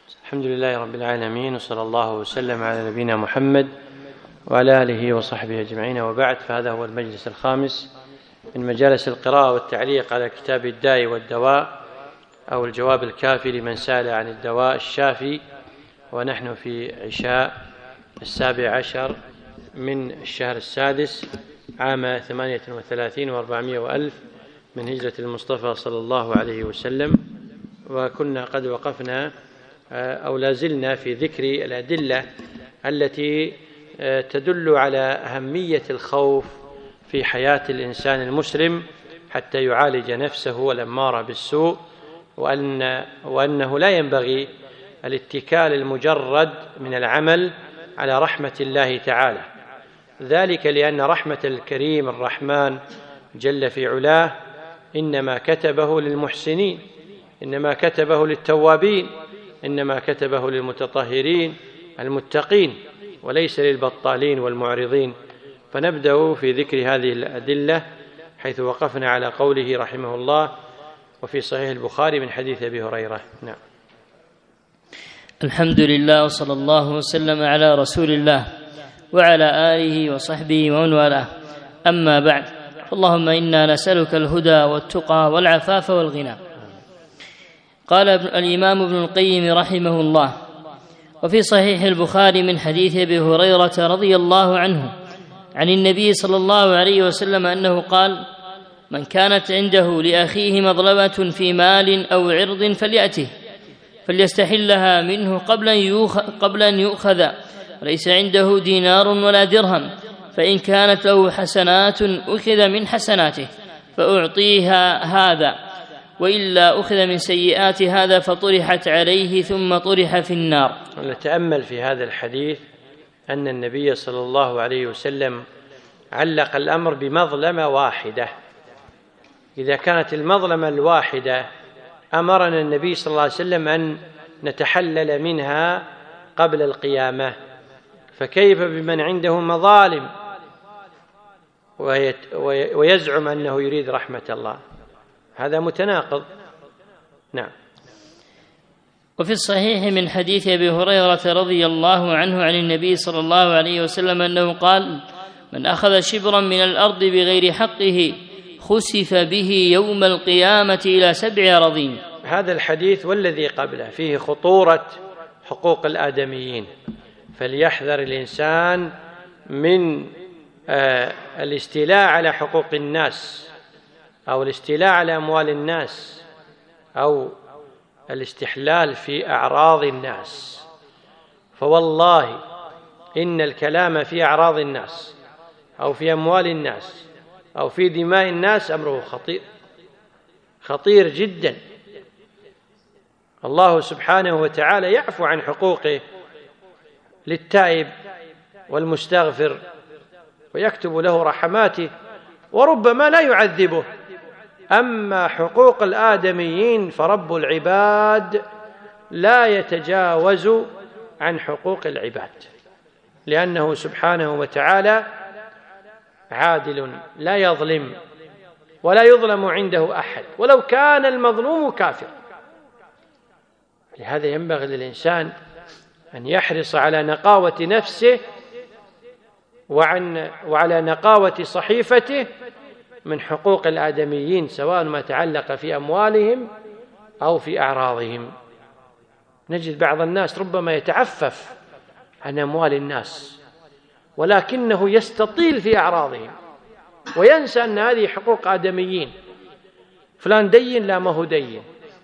الحمد لله رب العالمين، وصلى الله وسلم على نبينا محمد وعلى آله وصحبه أجمعين، وبعد. فهذا هو المجلس الخامس من مجالس القراءة والتعليق على كتاب الداء والدواء، أو الجواب الكافي لمن سأل عن الدواء الشافي، ونحن في عشاء 17 من الشهر السادس عام 38 و400 وألف من هجرة المصطفى صلى الله عليه وسلم. وكنا قد وقفنا أو لازلنا في ذكر الأدلة التي تدل على أهمية الخوف في حياة الإنسان المسلم حتى يعالج نفسه الأمارة بالسوء، وأنه لا ينبغي الاتكال المجرد من العمل على رحمة الله تعالى، ذلك لأن رحمة الكريم الرحمن جل في علاه إنما كتبه للمحسنين، إنما كتبه للتوابين، إنما كتبه للمتطهرين المتقين، وليس للبطالين والمعرضين. فنبدأ في ذكر هذه الأدلة حيث وقفنا على قوله رحمه الله: وفي صحيح البخاري من حديث أبي هريرة. نعم. الحمد لله، وصلى الله وسلم على رسول الله وعلى آله وصحبه ومن والاه. أما بعد، اللهم إنا نسألك الهدى والتقى والعفاف والغنى. قال الإمام ابن القيم رحمه الله: وفي صحيح البخاري من حديث أبي هريرة رضي الله عنه عن النبي صلى الله عليه وسلم أنه قال: من كانت عنده لأخيه مظلمة في مال أو عرض فليأته فليستحلها منه قبل أن يؤخذ، وليس عنده دينار ولا درهم، فإن كانت له حسنات أخذ من حسناته فأعطيها هذا، وإلا أخذ من سيئات هذا فطرحت عليه ثم طرح في النار. نتأمل في هذا الحديث أن النبي صلى الله عليه وسلم علق الأمر بمظلمة واحدة. إذا كانت المظلمة الواحدة أمرنا النبي صلى الله عليه وسلم أن نتحلل منها قبل القيامة، فكيف بمن عنده مظالم ويزعم أنه يريد رحمة الله؟ هذا متناقض. نعم. وفي الصحيح من حديث أبي هريرة رضي الله عنه عن النبي صلى الله عليه وسلم أنه قال: من أخذ شبرا من الأرض بغير حقه خسف به يوم القيامة إلى 7 أراضين. هذا الحديث والذي قبله فيه خطورة حقوق الآدميين، فليحذر الإنسان من الاستيلاء على حقوق الناس، أو الاستيلاء على أموال الناس، أو الاستحلال في أعراض الناس. فوالله إن الكلام في أعراض الناس أو في أموال الناس أو في دماء الناس أمره خطير جدا. الله سبحانه وتعالى يعفو عن حقوقه للتائب والمستغفر ويكتب له رحماته، وربما لا يعذبه. أما حقوق الآدميين فرب العباد لا يتجاوز عن حقوق العباد، لأنه سبحانه وتعالى عادل لا يظلم ولا يظلم عنده أحد ولو كان المظلوم كافر. لهذا ينبغي للإنسان أن يحرص على نقاوة نفسه وعلى نقاوة صحيفته من حقوق الآدميين، سواء ما تعلق في أموالهم أو في أعراضهم. نجد بعض الناس ربما يتعفف عن أموال الناس، ولكنه يستطيل في أعراضهم وينسى أن هذه حقوق آدميين. فلان دين لا ما هو دين،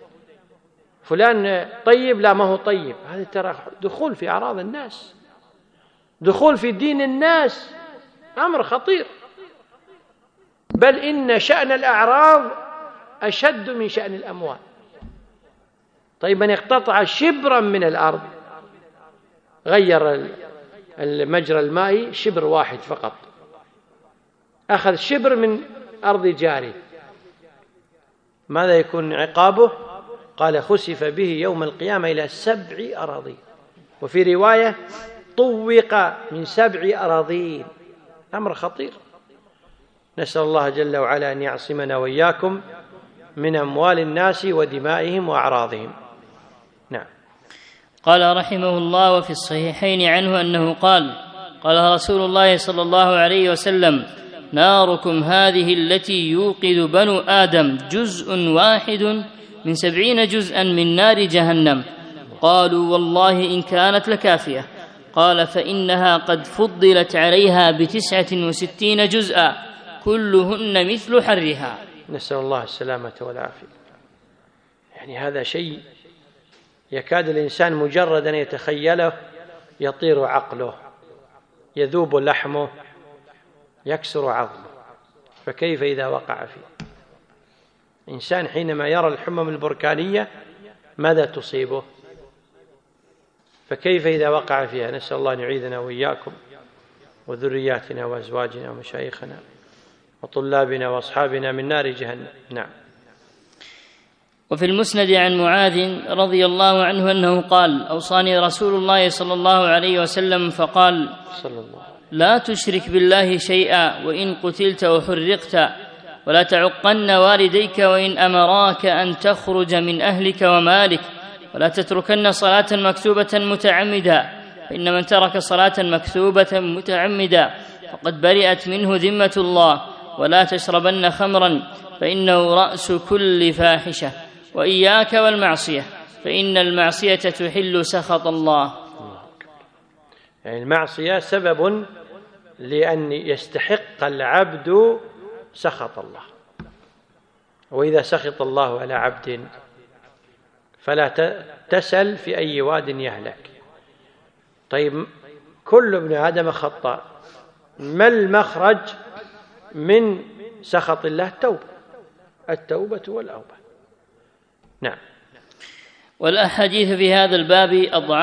فلان طيب لا ما هو طيب. هذا ترى دخول في أعراض الناس، دخول في دين الناس، أمر خطير. بل إن شأن الأعراض أشد من شأن الأموال. طيب من اقتطع شبرا من الأرض، غير المجرى المائي شبر واحد فقط، أخذ شبر من أرض جاري، ماذا يكون عقابه؟ قال: خسف به يوم القيامة إلى 7 أراضين، وفي رواية طوق من 7 أراضين. أمر خطير. نسأل الله جل وعلا أن يعصمنا وإياكم من أموال الناس ودمائهم وأعراضهم. نعم. قال رحمه الله: وفي الصحيحين عنه أنه قال: قال رسول الله صلى الله عليه وسلم: ناركم هذه التي يوقد بنو آدم جزء واحد من 70 جزءا من نار جهنم. قالوا: والله إن كانت لكافية. قال: فإنها قد فضلت عليها ب69 جزءا كلهن مثل حرها. نسأل الله السلامة والعافية. يعني هذا شيء يكاد الإنسان مجرد أن يتخيله يطير عقله، يذوب لحمه، يكسر عظمه، فكيف إذا وقع فيه؟ إنسان حينما يرى الحمم البركانية ماذا تصيبه؟ فكيف إذا وقع فيها؟ نسأل الله أن يعيذنا وإياكم وذرياتنا وأزواجنا ومشايخنا وطلابنا وأصحابنا من نار جهنم. نعم. وفي المسند عن معاذ رضي الله عنه أنه قال: أوصاني رسول الله صلى الله عليه وسلم فقال: لا تشرك بالله شيئا وإن قتلت وحرقت، ولا تعقن والديك وإن أمراك أن تخرج من أهلك ومالك، ولا تتركن صلاة مكتوبة متعمدا، فإن من ترك صلاة مكتوبة متعمدا فقد برئت منه ذمة الله، ولا تشربن خمرا فإنه رأس كل فاحشة، وإياك والمعصية فإن المعصية تحل سخط الله. يعني المعصية سبب لأن يستحق العبد سخط الله، وإذا سخط الله على عبد فلا تسل في أي واد يهلك. طيب، كل ابن آدم خطاء، ما المخرج من سخط الله؟ التوبة والأوبة. نعم. والأحاديث في هذا الباب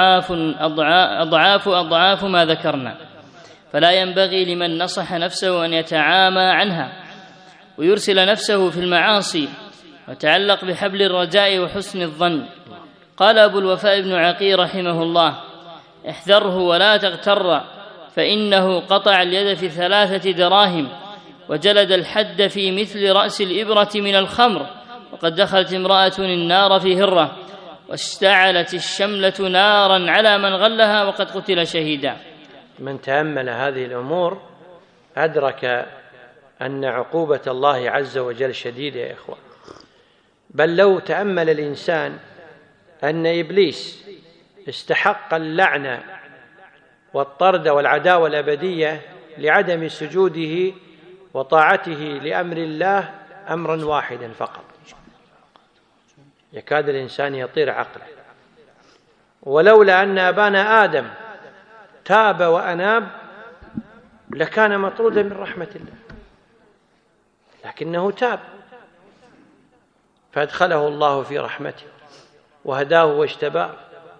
أضعاف ما ذكرنا، فلا ينبغي لمن نصح نفسه أن يتعامى عنها ويرسل نفسه في المعاصي وتعلق بحبل الرجاء وحسن الظن. قال أبو الوفاء بن عقيل رحمه الله: احذره ولا تغتر، فإنه قطع اليد في 3 دراهم وجلد الحد في مثل رأس الإبرة من الخمر، وقد دخلت امرأة النار في هرة، واشتعلت الشملة نارا على من غلها وقد قتل شهيدا. من تأمل هذه الأمور أدرك أن عقوبة الله عز وجل شديدة يا إخوة. بل لو تأمل الإنسان أن إبليس استحق اللعنة والطرد والعداوة الأبدية لعدم سجوده وطاعته لأمر الله أمرا واحدا فقط، يكاد الإنسان يطير عقله. ولولا أن أبانا آدم تاب وأناب لكان مطرودا من رحمة الله، لكنه تاب فأدخله الله في رحمته وهداه واجتباه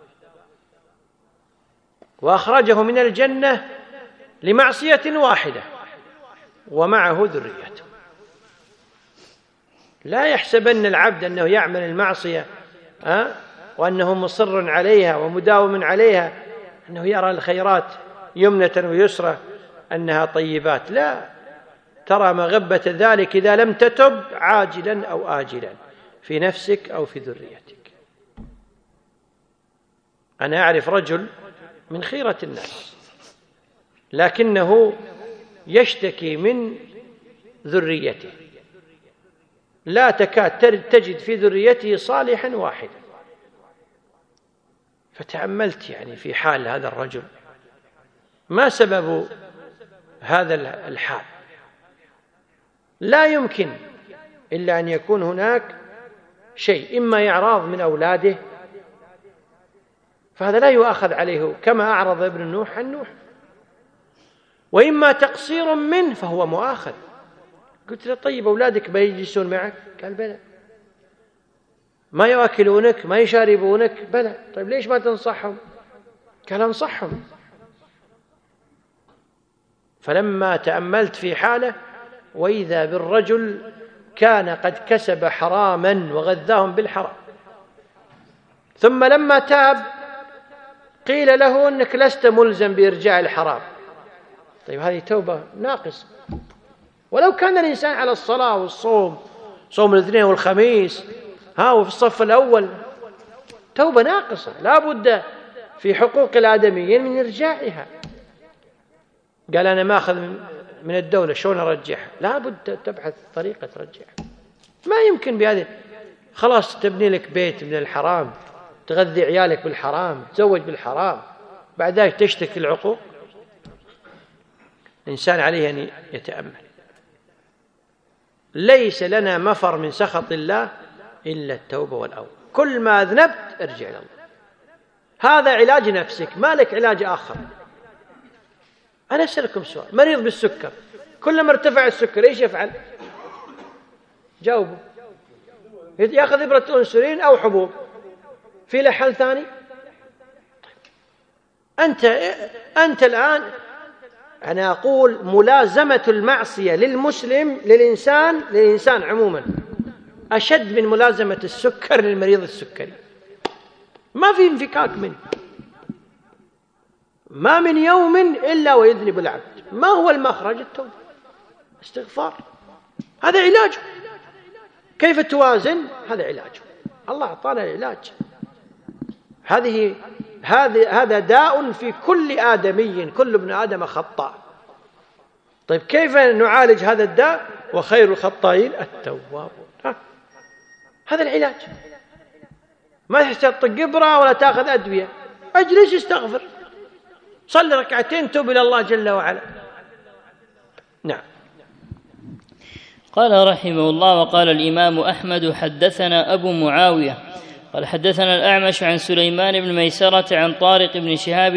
وأخرجه من الجنة لمعصية واحدة ومعه ذريته. لا يحسبن العبد أنه يعمل المعصية وأنه مصر عليها ومداوم عليها، أنه يرى الخيرات يمنة ويسرة أنها طيبات. لا، ترى مغبة ذلك إذا لم تتب عاجلا أو آجلا في نفسك أو في ذريتك. أنا أعرف رجل من خيرة الناس لكنه يشتكي من ذريته، لا تكاد تجد في ذريته صالحا واحدا. فتأملت يعني في حال هذا الرجل، ما سبب هذا الحال؟ لا يمكن إلا أن يكون هناك شيء، إما إعراض من أولاده، فهذا لا يؤاخذ عليه كما أعرض ابن نوح عن نوح، وإما تقصير منه فهو مؤاخذ. قلت له: طيب أولادك ما يجلسون معك؟ قال: بلى. ما يأكلونك؟ ما يشاربونك؟ بلى. طيب ليش ما تنصحهم؟ قال: أنصحهم. فلما تأملت في حاله وإذا بالرجل كان قد كسب حراما وغذاهم بالحرام، ثم لما تاب قيل له أنك لست ملزم بإرجاع الحرام. طيب هذه توبة ناقصة. ولو كان الإنسان على الصلاة والصوم، صوم الاثنين والخميس وفي الصف الأول، توبة ناقصة. لا بد في حقوق الآدميين من إرجاعها. قال أنا ما أخذ من الدولة، شلون أرجعها؟ لا بد تبحث طريقة ترجعها. ما يمكن بهذه، خلاص تبني لك بيت من الحرام، تغذي عيالك بالحرام، تزوج بالحرام، بعد ذلك تشتكي العقوق. الإنسان عليه أن يتأمل. ليس لنا مفر من سخط الله إلا التوبة والأوبة. كل ما أذنبت ارجع إلى الله. هذا علاج نفسك، ما لك علاج آخر. أنا أسألكم سؤال، مريض بالسكر كلما ارتفع السكر إيش يفعل؟ جاوبوا. يأخذ إبرة أنسولين أو حبوب. في له حل ثاني؟ أنت الآن، أنا أقول ملازمة المعصية للمسلم للإنسان عموما أشد من ملازمة السكر للمريض السكري. ما في انفكاك منه. ما من يوم إلا ويذنب العبد. ما هو المخرج؟ التوبة، استغفار. هذا علاجه. كيف توازن؟ هذا علاجه. الله أعطانا العلاج. هذا داء في كل آدمي، كل ابن آدم خطاء. طيب كيف نعالج هذا الداء؟ وخير الخطائين التوابون. هذا العلاج. ما تحتاج طق إبرة ولا تأخذ أدوية. اجلس استغفر، صلي ركعتين، توب إلى الله جل وعلا. نعم. قال رحمه الله: وقال الإمام أحمد حدثنا أبو معاوية قال حدثنا الأعمش عن سليمان بن ميسرة عن طارق بن شهاب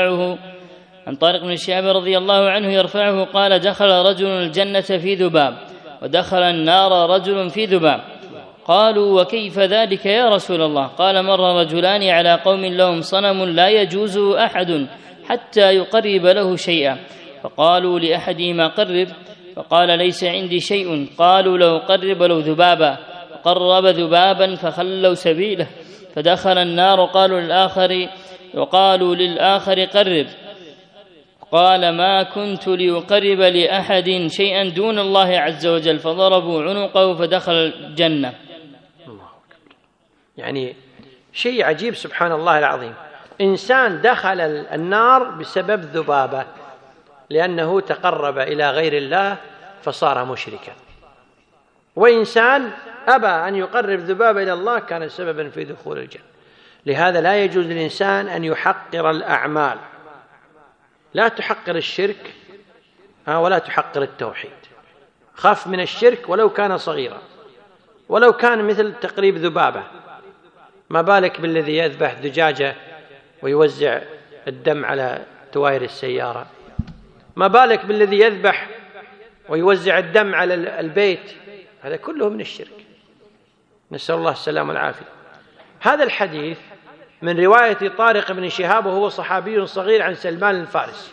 رضي الله عنه يرفعه قال: دخل رجل الجنة في ذباب، ودخل النار رجل في ذباب. قالوا: وكيف ذلك يا رسول الله؟ قال: مر رجلان على قوم لهم صنم لا يجوزه أحد حتى يقرب له شيئا، فقالوا لأحدهما: قرب، فقال: ليس عندي شيء. قالوا: لو قرب له ذبابا، فقرب ذبابا فخلوا سبيله، فدخل النار. وقالوا للآخر: قرب. قال: ما كنت ليقرب لأحد شيئا دون الله عز وجل، فضربوا عنقه فدخل الجنة. الله أكبر. يعني شيء عجيب، سبحان الله العظيم. إنسان دخل النار بسبب ذبابة، لأنه تقرب إلى غير الله فصار مشركا. وإنسان أبى أن يقرب ذبابة إلى الله كان سببا في دخول الجنة. لهذا لا يجوز للإنسان أن يحقر الأعمال. لا تحقر الشرك ولا تحقر التوحيد. خاف من الشرك ولو كان صغيرا، ولو كان مثل تقريب ذبابة. ما بالك بالذي يذبح دجاجة ويوزع الدم على تواير السيارة؟ ما بالك بالذي يذبح ويوزع الدم على البيت؟ هذا كله من الشرك. نسأل الله السلامة والعافية. هذا الحديث من رواية طارق بن شهاب، وهو صحابي صغير، عن سلمان الفارسي.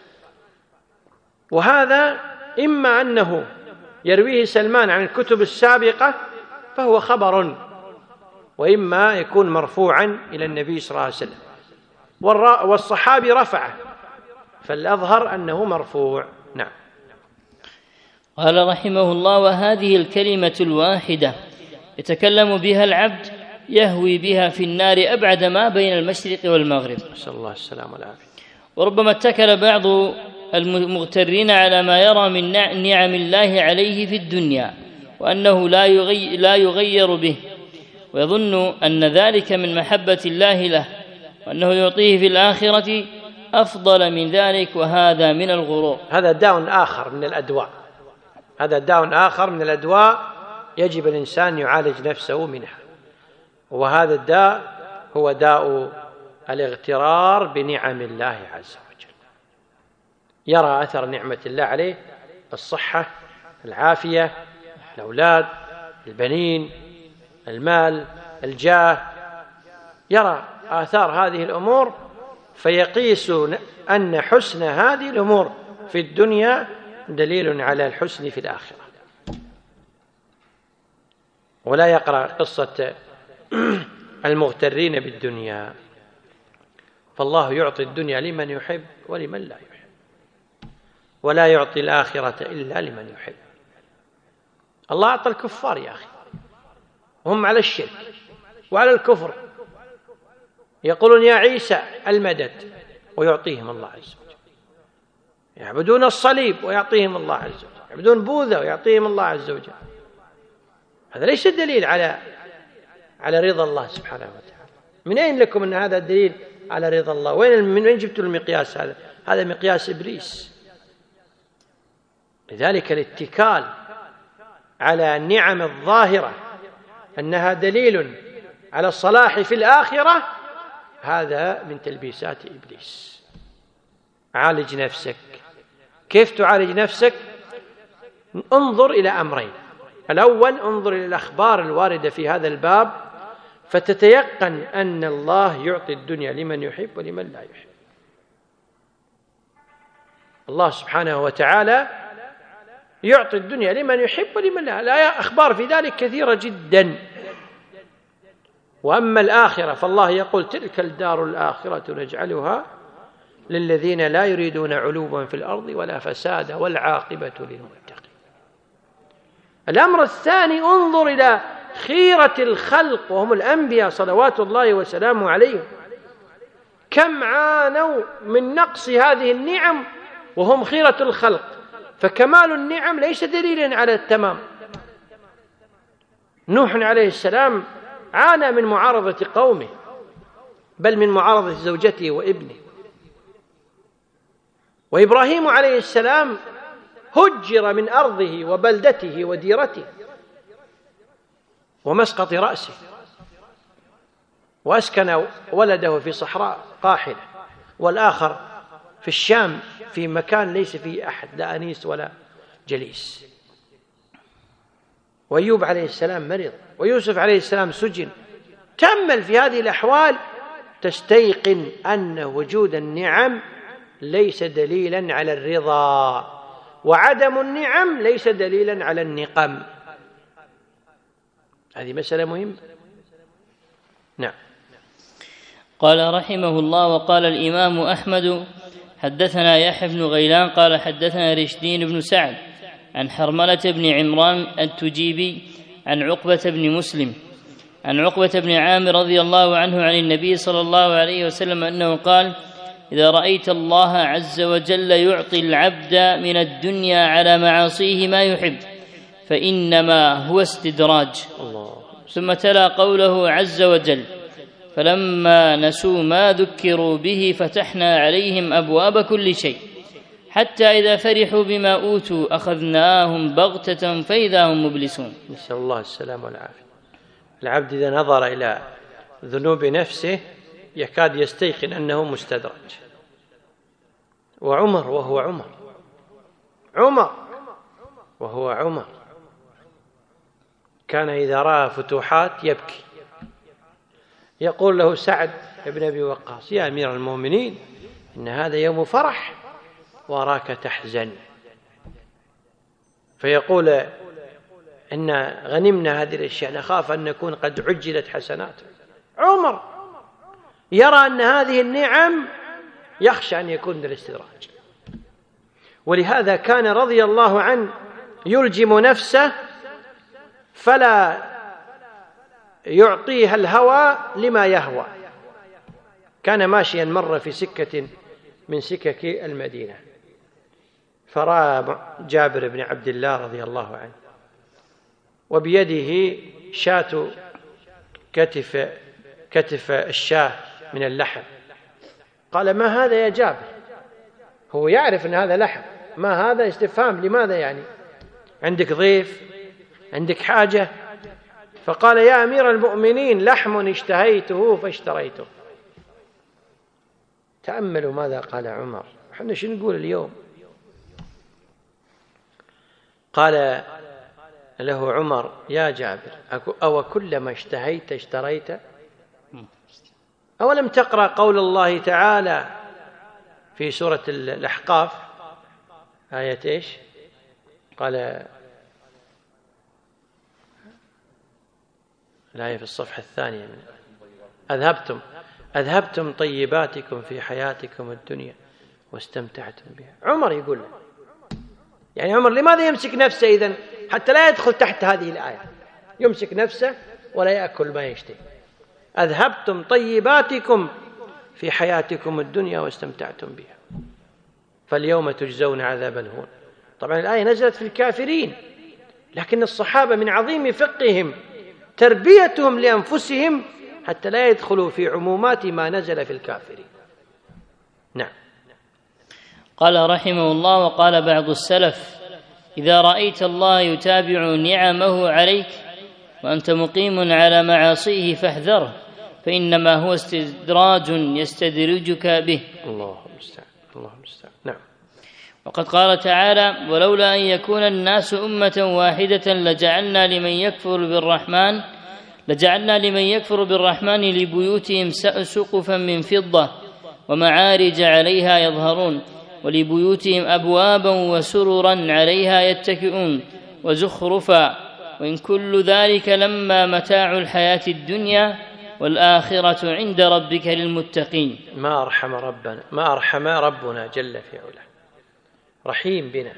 وهذا إما أنه يرويه سلمان عن الكتب السابقة فهو خبر، وإما يكون مرفوعا إلى النبي صلى الله عليه وسلم، والصحابي رفعه، فالأظهر أنه مرفوع. نعم. قال رحمه الله: وهذه الكلمة الواحدة يتكلم بها العبد يهوي بها في النار أبعد ما بين المشرق والمغرب. نسأل الله السلامة والعافية. وربما اتكل بعض المغترين على ما يرى من نعم الله عليه في الدنيا، وأنه لا يغير به، ويظن أن ذلك من محبة الله له، وأنه يعطيه في الآخرة أفضل من ذلك، وهذا من الغرور. هذا داء آخر من الأدواء. هذا داء آخر من الأدواء يجب الإنسان يعالج نفسه منها. وهذا الداء هو داء الاغترار بنعم الله عز وجل. يرى أثر نعمة الله عليه: الصحة، العافية، الأولاد، البنين، المال، الجاه. يرى آثار هذه الأمور فيقيس أن حسن هذه الأمور في الدنيا دليل على الحسن في الآخرة، ولا يقرأ قصة المغترين بالدنيا. فالله يعطي الدنيا لمن يحب ولمن لا يحب، ولا يعطي الآخرة إلا لمن يحب. الله أعطى الكفار يا أخي، وهم على الشرك وعلى الكفر، يقولون يا عيسى المدد ويعطيهم الله عز وجل، يعبدون الصليب ويعطيهم الله عز وجل، يعبدون بوذا ويعطيهم الله عز وجل. هذا ليس دليل على رضا الله سبحانه وتعالى. من أين لكم أن هذا الدليل على رضا الله؟ من وين جبتوا المقياس هذا؟ هذا مقياس إبليس. لذلك الاتكال على النعم الظاهرة أنها دليل على الصلاح في الآخرة هذا من تلبيسات إبليس. عالج نفسك. كيف تعالج نفسك؟ انظر إلى أمرين. الأول، انظر إلى الأخبار الواردة في هذا الباب فتتيقن أن الله يعطي الدنيا لمن يحب ولمن لا يحب. الله سبحانه وتعالى يعطي الدنيا لمن يحب ولمن لا. الآية أخبار في ذلك كثيرة جدا. وأما الآخرة فالله يقول تلك الدار الآخرة نجعلها للذين لا يريدون علوا في الأرض ولا فسادا والعاقبة للمتقين. الأمر الثاني، انظر إلى خيرة الخلق وهم الأنبياء صلوات الله وسلامه عليهم، كم عانوا من نقص هذه النعم وهم خيرة الخلق. فكمال النعم ليس دليلا على التمام. نوح عليه السلام عانى من معارضة قومه، بل من معارضة زوجته وابنه. وإبراهيم عليه السلام هجر من أرضه وبلدته وديرته ومسقط رأسه، وأسكن ولده في صحراء قاحلة، والآخر في الشام في مكان ليس فيه أحد، لا أنيس ولا جليس. وأيوب عليه السلام مرض، ويوسف عليه السلام سجن. تأمل في هذه الأحوال تستيقن أن وجود النعم ليس دليلا على الرضا، وعدم النعم ليس دليلا على النقم. هذه مسألة مهمة. نعم. قال رحمه الله: وقال الإمام أحمد حدثنا يحيى بن غيلان قال حدثنا رشدين بن سعد عن حرملة بن عمران التجيبي عن عقبة بن مسلم عن عقبة بن عامر رضي الله عنه عن النبي صلى الله عليه وسلم أنه قال: إذا رأيت الله عز وجل يعطي العبد من الدنيا على معاصيه ما يحب فإنما هو استدراج. ثم تلا قوله عز وجل: فلما نسوا ما ذكروا به فتحنا عليهم أبواب كل شيء حتى إذا فرحوا بما أوتوا أخذناهم بغتة فإذا هم مبلسون. نسأل الله السلامة والعافية. العبد إذا نظر إلى ذنوب نفسه يكاد يستيقن أنه مستدرج. وعمر وهو عمر كان إذا رأى فتوحات يبكي. يقول له سعد بن أبي وقاص: يا أمير المؤمنين، إن هذا يوم فرح وراك تحزن. فيقول: إن غنمنا هذه الأشياء نخاف أن نكون قد عجلت حسناته. عمر يرى أن هذه النعم يخشى أن يكون الاستدراج، ولهذا كان رضي الله عنه يلجم نفسه فلا يعطيها الهوى لما يهوى. كان ماشيا مر في سكة من سكك المدينة فرأى جابر بن عبد الله رضي الله عنه وبيده شاة كتف الشاة من اللحم. قال: ما هذا يا جابر؟ هو يعرف أن هذا لحم. ما هذا؟ استفهام. لماذا يعني؟ عندك ضيف؟ عندك حاجة؟ فقال: يا أمير المؤمنين، لحم اشتهيته فاشتريته. تأملوا ماذا قال عمر. احنا شو نقول اليوم؟ قال له عمر: يا جابر، أو كلما اشتهيت اشتريت؟ أولم تقرأ قول الله تعالى في سورة الأحقاف آية إيش؟ قال الآية في الصفحة الثانية: أذهبتم طيباتكم في حياتكم الدنيا واستمتعتم بها. عمر يقول له، يعني عمر لماذا يمسك نفسه إذن حتى لا يدخل تحت هذه الآية؟ يمسك نفسه ولا يأكل ما يشتهي. أذهبتم طيباتكم في حياتكم الدنيا واستمتعتم بها فاليوم تجزون عذاب الهون. طبعا الآية نزلت في الكافرين، لكن الصحابة من عظيم فقههم تربيتهم لأنفسهم حتى لا يدخلوا في عمومات ما نزل في الكافرين. نعم. قال رحمه الله: وقال بعض السلف: إذا رأيت الله يتابع نعمه عليك وأنت مقيم على معاصيه فاحذره، فإنما هو استدراج يستدرجك به. الله المستعان. الله المستعان. نعم. وقد قال تعالى: ولولا أن يكون الناس أمة واحدة لجعلنا لمن يكفر بالرحمن لبيوتهم سقفا من فضة ومعارج عليها يظهرون ولبيوتهم أبوابا وسررا عليها يتكئون وزخرفا وإن كل ذلك لما متاع الحياة الدنيا والآخرة عند ربك للمتقين. ما أرحم ربنا جل في علاه، رحيم بنا.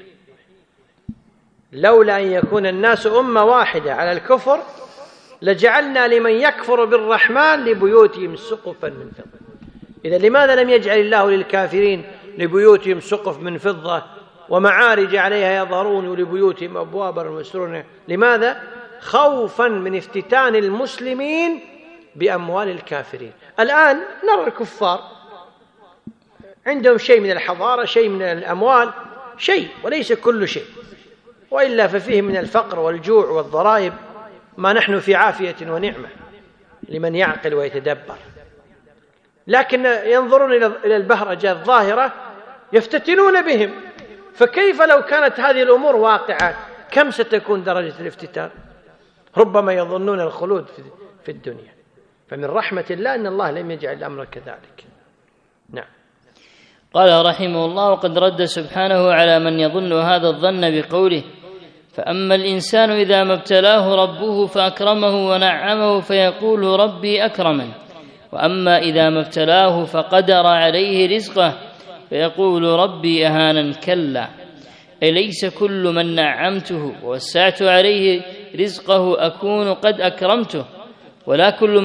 لولا أن يكون الناس أمة واحدة على الكفر لجعلنا لمن يكفر بالرحمن لبيوتهم سقفا من فضة. إذا لماذا لم يجعل الله للكافرين لبيوتهم سقف من فضة ومعارج عليها يظهرون ولبيوتهم أبوابا وسررا؟ لماذا؟ خوفا من افتتان المسلمين بأموال الكافرين. الآن نرى الكفار عندهم شيء من الحضارة، شيء من الأموال، شيء وليس كل شيء، وإلا ففيه من الفقر والجوع والضرائب ما نحن في عافية ونعمة لمن يعقل ويتدبر. لكن ينظرون إلى البهرجة الظاهرة يفتتنون بهم، فكيف لو كانت هذه الأمور واقعة كم ستكون درجة الافتتان؟ ربما يظنون الخلود في الدنيا. فمن رحمة الله أن الله لم يجعل الأمر كذلك. نعم. قال رحمه الله: وقد رد سبحانه على من يظن هذا الظن بقوله: فأما الإنسان إذا ما ابتلاه ربه فأكرمه ونعمه فيقول ربي أكرمن، وأما إذا ما ابتلاه فقدر عليه رزقه فيقول ربي أهانن. كلا، أليس كل من نعمته ووسعت عليه رزقه أكون قد أكرمته، ولا كل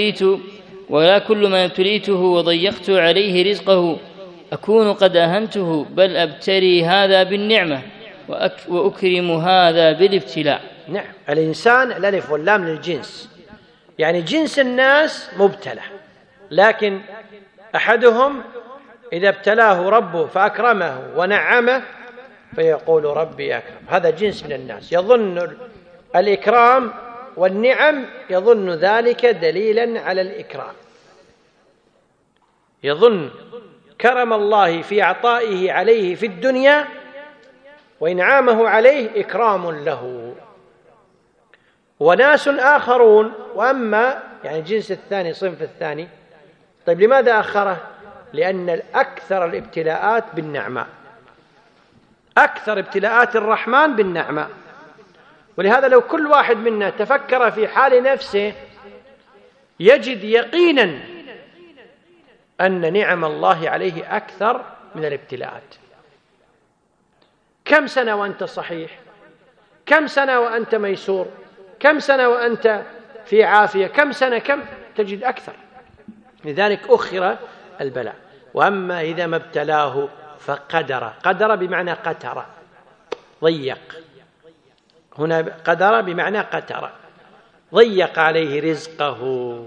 من ابتليته وضيقت عليه رزقه أكون قد أهنته، بل أبتري هذا بالنعمة وأكرم هذا بالابتلاء. نعم. الإنسان الألف واللام للجنس، يعني جنس الناس مبتلى، لكن أحدهم إذا ابتلاه ربه فأكرمه ونعمه فيقول ربي أكرم. هذا جنس من الناس يظن الإكرام والنعم، يظن ذلك دليلا على الإكرام، يظن كرم الله في عطائه عليه في الدنيا وإنعامه عليه إكرام له. وناس آخرون، وأما يعني الجنس الثاني صنف الثاني، طيب لماذا أخره؟ لأن أكثر الابتلاءات بالنعماء، أكثر ابتلاءات الرحمن بالنعماء. ولهذا لو كل واحد منا تفكر في حال نفسه يجد يقينا أن نعم الله عليه أكثر من الابتلاءات. كم سنة وأنت صحيح؟ كم سنة وأنت ميسور؟ كم سنة وأنت في عافية؟ كم سنة؟ كم تجد أكثر. لذلك أخر البلاء. وأما إذا ما ابتلاه فقدر، قدر بمعنى قتر، ضيق. هنا قدر بمعنى قتر، ضيق عليه رزقه،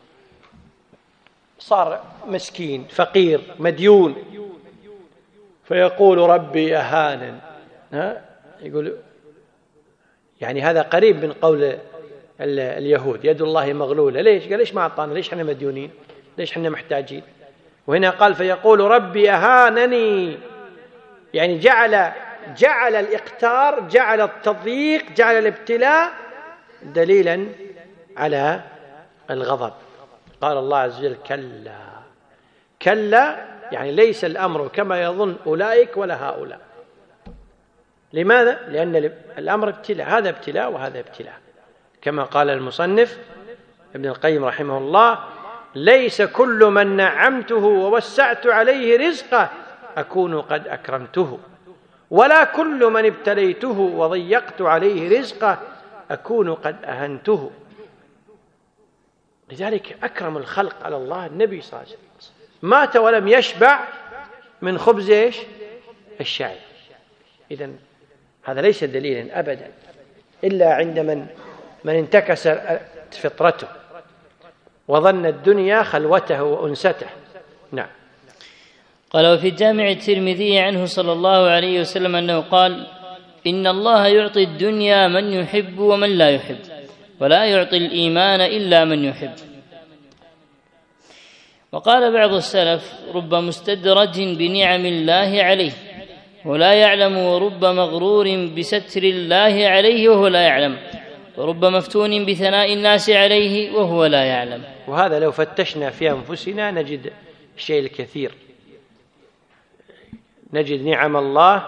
صار مسكين فقير مديون، فيقول ربي أهانن. يقول يعني هذا قريب من قول اليهود يد الله مغلولة. ليش؟ قال ليش ما أعطانا؟ ليش احنا مديونين؟ ليش احنا محتاجين؟ وهنا قال فيقول ربي أهانني، يعني جعل الإقتار، جعل التضييق، جعل الابتلاء دليلا على الغضب. قال الله عز وجل كلا، كلا يعني ليس الأمر كما يظن أولئك ولا هؤلاء. لماذا؟ لأن الأمر ابتلاء، هذا ابتلاء وهذا ابتلاء، كما قال المصنف ابن القيم رحمه الله: ليس كل من نعمته ووسعت عليه رزقه أكون قد أكرمته، ولا كل من ابتليته وضيقت عليه رزقه أكون قد أهنته. لذلك أكرم الخلق على الله النبي صلى الله عليه وسلم، مات ولم يشبع من خبز الشعير. إذن هذا ليس دليلا أبدا إلا عند من انتكس فطرته وظن الدنيا خلوته وأنسته. نعم. قال: وفي الجامع الترمذي عنه صلى الله عليه وسلم أنه قال: إن الله يعطي الدنيا من يحب ومن لا يحب، ولا يعطي الإيمان إلا من يحب. وقال بعض السلف: رب مستدرج بنعم الله عليه ولا يعلم، ورب مغرور بستر الله عليه وهو لا يعلم، ورب مفتون بثناء الناس عليه وهو لا يعلم. وهذا لو فتشنا في أنفسنا نجد الشيء الكثير، نجد نعم الله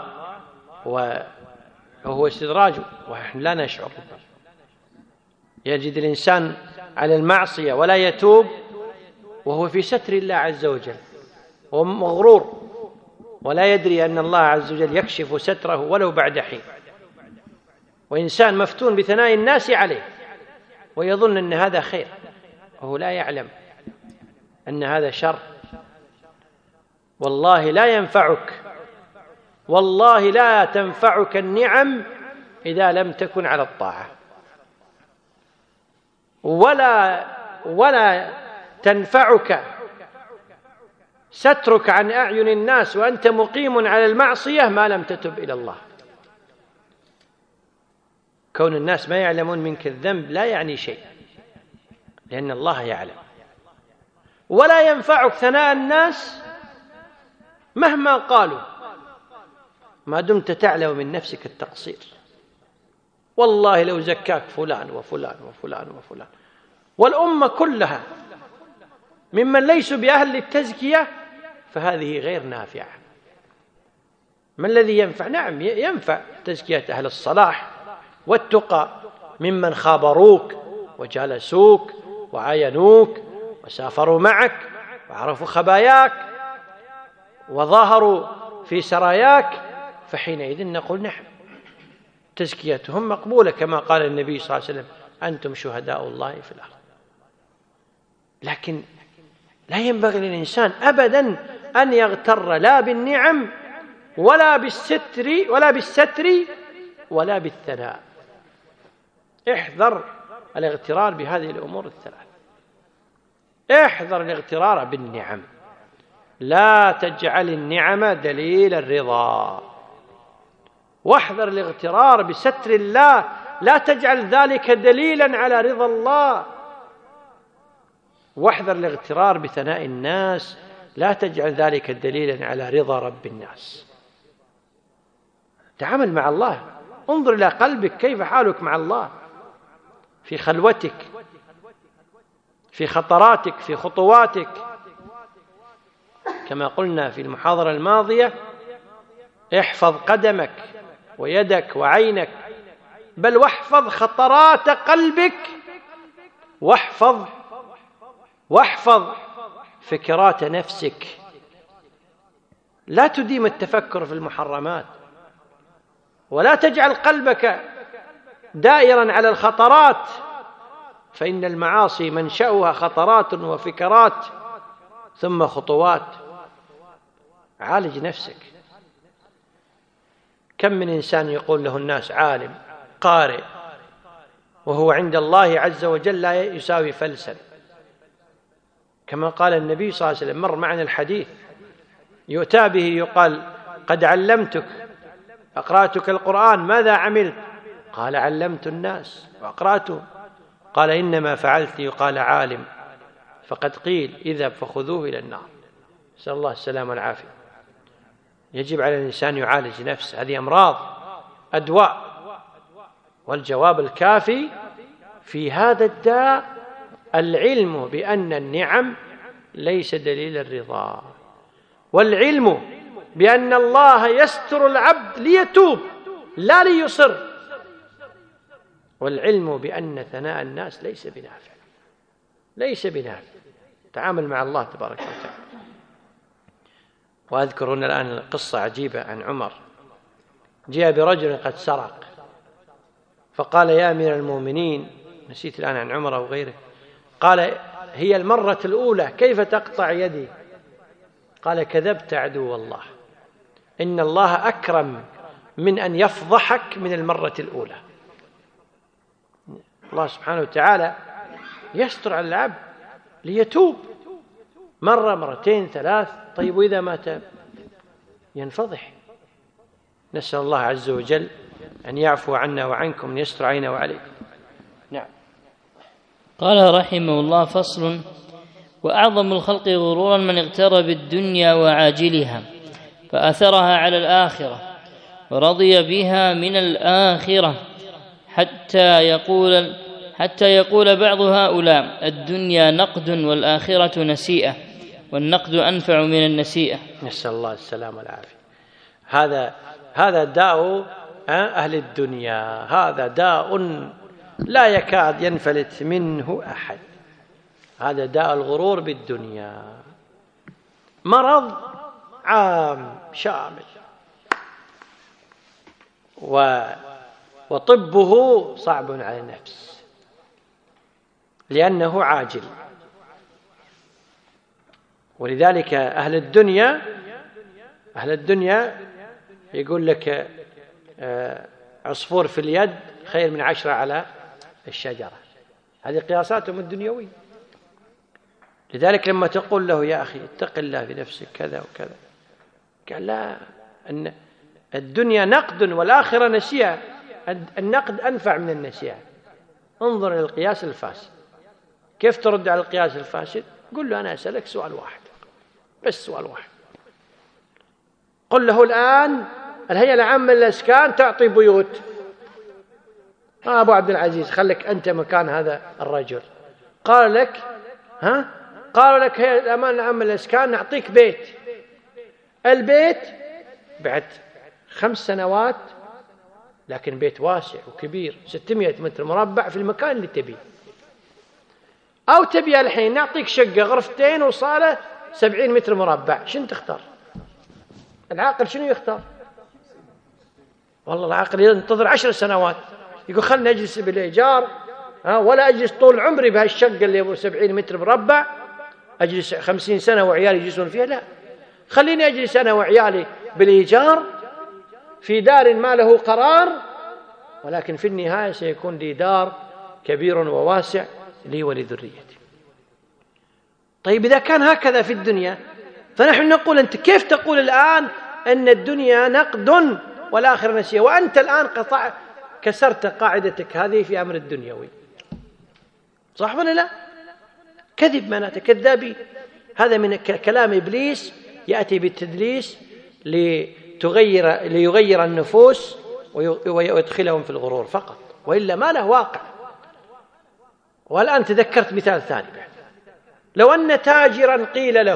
وهو استدراجه ونحن لا نشعر. يجد الإنسان على المعصية ولا يتوب وهو في ستر الله عز وجل، وهو مغرور ولا يدري أن الله عز وجل يكشف ستره ولو بعد حين. وإنسان مفتون بثناء الناس عليه ويظن أن هذا خير وهو لا يعلم أن هذا شر. والله لا ينفعك، والله لا تنفعك النعم إذا لم تكن على الطاعة، ولا تنفعك سترك عن أعين الناس وأنت مقيم على المعصية ما لم تتب إلى الله. كون الناس ما يعلمون منك الذنب لا يعني شيء، لأن الله يعلم. ولا ينفعك ثناء الناس مهما قالوا ما دمت تعلم من نفسك التقصير. والله لو زكاك فلان وفلان وفلان وفلان والأمة كلها ممن ليسوا بأهل للتزكية فهذه غير نافعة. ما الذي ينفع؟ نعم ينفع تزكية أهل الصلاح والتقى ممن خابروك وجالسوك وعاينوك وسافروا معك وعرفوا خباياك وظاهروا في سراياك، فحينئذ نقول نعم تزكيتهم مقبولة كما قال النبي صلى الله عليه وسلم: أنتم شهداء الله في الأرض. لكن لا ينبغي للإنسان أبدا أن يغتر لا بالنعم ولا بالستر ولا بالثناء. احذر الاغترار بهذه الأمور الثلاث. احذر الاغترار بالنعم، لا تجعل النعم دليل الرضا. واحذر الاغترار بستر الله، لا تجعل ذلك دليلا على رضا الله. واحذر الاغترار بثناء الناس، لا تجعل ذلك دليلا على رضا رب الناس. تعامل مع الله، انظر إلى قلبك كيف حالك مع الله في خلوتك، في خطراتك، في خطواتك. كما قلنا في المحاضرة الماضية: احفظ قدمك ويدك وعينك، بل واحفظ خطرات قلبك، واحفظ فكرات نفسك. لا تديم التفكر في المحرمات، ولا تجعل قلبك دائرا على الخطرات، فإن المعاصي منشأها خطرات وفكرات ثم خطوات. عالج نفسك. كم من إنسان يقول له الناس عالم قارئ وهو عند الله عز وجل لا يساوي فلسا، كما قال النبي صلى الله عليه وسلم. مر معنا الحديث، يؤتى به يقال: قد علمتك، أقرأتك القرآن، ماذا عملت؟ قال: علمت الناس وأقرأتهم. قال: إنما فعلت. يقال: عالم. فقد قيل: اذهب فخذوه إلى النار. نسأل الله السلامة والعافية. يجب على الإنسان يعالج نفسه، هذه أمراض أدواء. والجواب الكافي في هذا الداء العلم بأن النعم ليس دليل الرضا، والعلم بأن الله يستر العبد ليتوب لا ليصر، والعلم بأن ثناء الناس ليس بنافع. تعامل مع الله تبارك وتعالى. وأذكر هنا الآن قصة عجيبة عن عمر. جاء برجل قد سرق، فقال: يا أمير المؤمنين، نسيت الآن عن عمر أو غيره، قال: هي المرة الأولى، كيف تقطع يدي؟ قال: كذبت عدو الله، إن الله أكرم من أن يفضحك من المرة الأولى. الله سبحانه وتعالى يستر على العبد ليتوب مرة، مرتين، ثلاث. طيب وإذا ما تاب ينفضح. نسأل الله عز وجل أن يعفو عنا وعنكم، أن يستر علينا وعليكم. نعم. قال رحمه الله: فصل: وأعظم الخلق غرورا من اغتر بالدنيا وعاجلها فأثرها على الآخرة ورضي بها من الآخرة، حتى يقول بعض هؤلاء: الدنيا نقد والآخرة نسيئة، والنقد أنفع من النسيئة. نسأل الله السلامة والعافية. هذا داء أهل الدنيا، هذا داء لا يكاد ينفلت منه أحد. هذا داء الغرور بالدنيا، مرض عام شامل، وطبه صعب على النفس لأنه عاجل. ولذلك أهل الدنيا يقول لك عصفور في اليد خير من 10 على الشجرة. هذه قياساتهم الدنيوية. لذلك لما تقول له: يا أخي اتق الله في نفسك كذا وكذا، قال: لا، أن الدنيا نقد والآخرة نسيئة. النقد أنفع من النسيئة. انظر إلى القياس الفاسد. كيف ترد على القياس الفاسد؟ قل له: أنا أسألك سؤال واحد، بس سؤال واحد. قل له: الآن الهيئة العامة للإسكان تعطي بيوت. أبو عبد العزيز، خلك أنت مكان هذا الرجل. قالوا لك هيئة الأمان العامة للإسكان نعطيك بيت. البيت بعد 5 سنوات، لكن بيت واسع وكبير 600 متر مربع في المكان اللي تبيه. أو تبيه الحين نعطيك شقة غرفتين وصالة 70 متر مربع، شنو تختار؟ العاقل شنو يختار؟ والله العاقل ينتظر 10 سنوات، يقول خلنا أجلس بالإيجار، ولا أجلس طول عمري بهالشقة اللي أبو 70 متر مربع، أجلس 50 سنة وعيالي يجلسون فيها. لا، خليني أجلس أنا وعيالي بالإيجار في دار ما له قرار، ولكن في النهاية سيكون لي دار كبير وواسع لي ولذريتي. طيب إذا كان هكذا في الدنيا، فنحن نقول: أنت كيف تقول الآن أن الدنيا نقد والآخرة نسيئة، وأنت الآن كسرت قاعدتك هذه في أمر الدنيوي؟ صح ولا لا؟ كذب، معناته كذابي. هذا من كلام إبليس، يأتي بالتدليس ليغير النفوس ويدخلهم في الغرور فقط، وإلا ما له واقع. والآن تذكرت مثال ثاني. لو أن تاجرا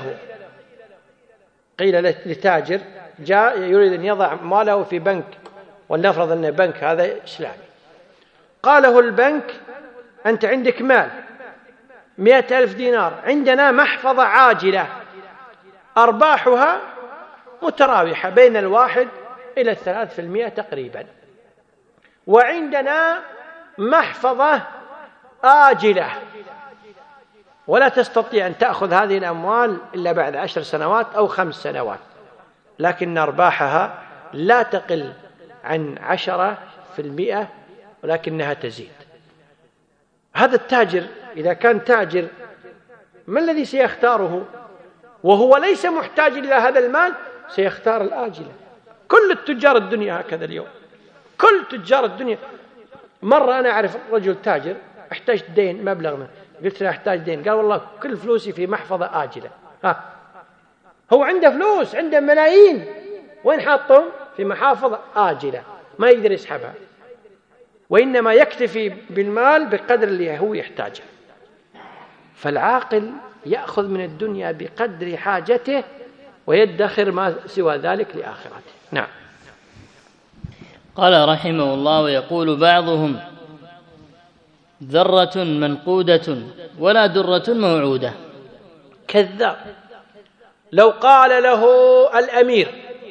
قيل لتاجر جاء يريد أن يضع ماله في بنك، ولنفرض أن بنك هذا إسلامي. قاله البنك: أنت عندك مال 100,000 دينار، عندنا محفظة عاجلة أرباحها متراوحة بين 1 إلى 3% تقريبا، وعندنا محفظة آجلة ولا تستطيع أن تأخذ هذه الأموال إلا بعد 10 سنوات أو 5 سنوات، لكن أرباحها لا تقل عن 10%، ولكنها تزيد. هذا التاجر إذا كان تاجر، ما الذي سيختاره وهو ليس محتاج إلى هذا المال؟ سيختار الآجلة. كل التجار الدنيا هكذا اليوم، كل تجار الدنيا. مرة أنا أعرف رجل تاجر احتاج دين مبلغ منه، قلت له: أحتاج دين. قال: والله كل فلوسي في محفظة آجلة. هو عنده فلوس، عنده ملايين، وين حاطهم؟ في محافظ آجلة ما يقدر يسحبها، وإنما يكتفي بالمال بقدر اللي هو يحتاجه. فالعاقل يأخذ من الدنيا بقدر حاجته ويدخر ما سوى ذلك لآخرته. نعم. قال رحمه الله: ويقول بعضهم: ذرة منقودة ولا درة موعودة. كذاب. لو قال له الأمير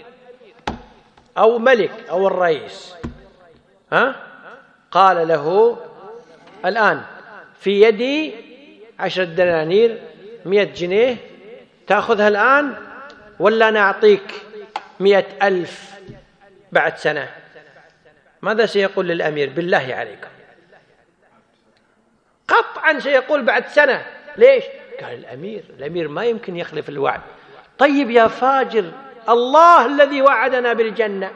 أو ملك أو الرئيس، قال له: الآن في يدي 10 دنانير 100 جنيه تأخذها الآن ولا أنا أعطيك 100,000 بعد سنة؟ ماذا سيقول للأمير؟ بالله عليكم قطعا سيقول بعد سنة. ليش؟ قال الأمير ما يمكن يخلف الوعد. طيب يا فاجر، الله الذي وعدنا بالجنة،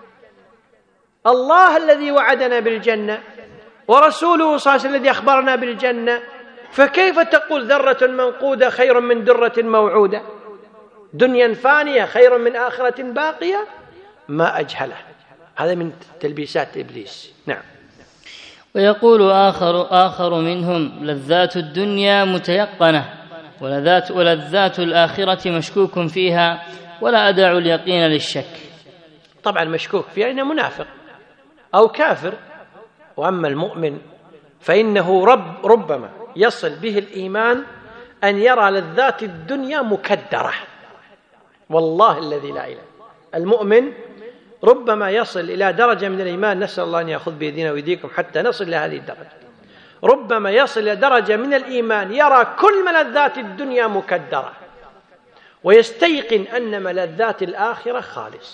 الله الذي وعدنا بالجنة ورسوله صلى الله عليه وسلم الذي أخبرنا بالجنة، فكيف تقول ذرة منقودة خير من درة موعودة؟ دنيا فانية خير من آخرة باقية؟ ما أجهله. هذا من تلبيسات إبليس. نعم. ويقول آخر منهم: لذات الدنيا متيقنة ولذات الآخرة مشكوك فيها ولا أدع اليقين للشك. طبعا مشكوك فيها إنه منافق أو كافر. وأما المؤمن فإنه ربما يصل به الإيمان أن يرى لذات الدنيا مكدرة. والله الذي لا إله. المؤمن ربما يصل إلى درجة من الإيمان، نسأل الله أن يأخذ بيدينا ويديكم حتى نصل إلى هذه الدرجة. ربما يصل إلى درجة من الإيمان يرى كل ملذات الدنيا مكدرة ويستيقن أن ملذات الآخرة خالصة.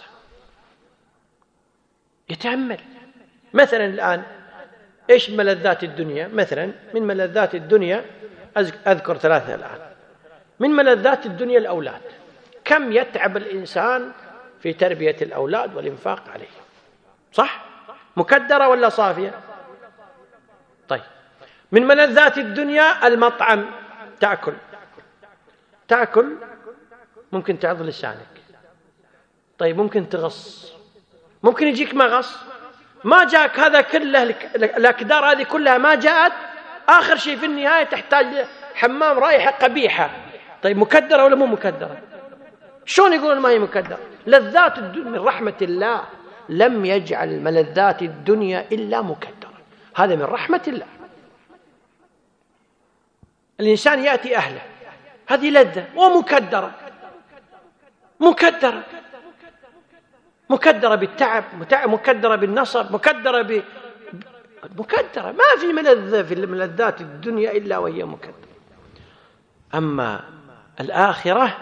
يتأمل مثلا الآن إيش ملذات الدنيا؟ مثلا من ملذات الدنيا أذكر 3 الآن. من ملذات الدنيا الأولاد. كم يتعب الإنسان في تربية الأولاد والإنفاق عليهم، صح؟ مكدرة ولا صافية؟ طيب من ملذات الدنيا المطعم، تأكل ممكن تعض لسانك، طيب ممكن تغص، ممكن يجيك مغص، ما جاك هذا كله، الأكدار هذه كلها ما جاءت، آخر شيء في النهاية تحتاج حمام رائحة قبيحة. طيب مكدرة ولا مو مكدرة؟ شلون يقولون ما هي مكدرة؟ لذات الدنيا من رحمة الله لم يجعل ملذات الدنيا إلا مكدرة. هذا من رحمة الله. الإنسان يأتي أهله، هذه لذة ومكدرة، مكدرة بالتعب، مكدرة بالنصب، مكدرة ما في ملذة في ملذات الدنيا إلا وهي مكدرة. أما الآخرة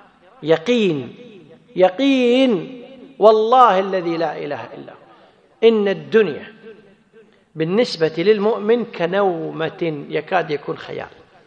يقين والله الذي لا إله إلا هو إن الدنيا بالنسبة للمؤمن كنومة يكاد يكون خيال.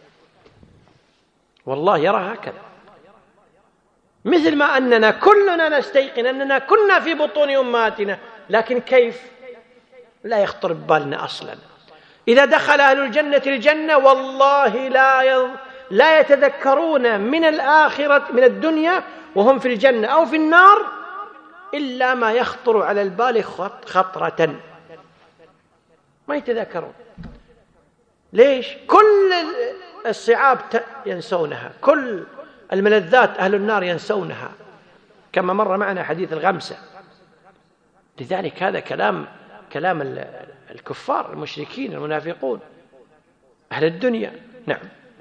والله يرى هكذا، مثل ما أننا كلنا نستيقن أننا كنا في بطون أمهاتنا، لكن كيف لا يخطر ببالنا أصلا. إذا دخل أهل الجنة الجنة والله لا يتذكرون من الآخرة من الدنيا وهم في الجنة أو في النار إلا ما يخطر على البال خطرة، ما يتذكرون. ليش؟ كل الصعاب ينسونها، كل الملذات أهل النار ينسونها، كما مر معنا حديث الغمسة. لذلك هذا كلام الكفار المشركين المنافقون أهل الدنيا. نعم.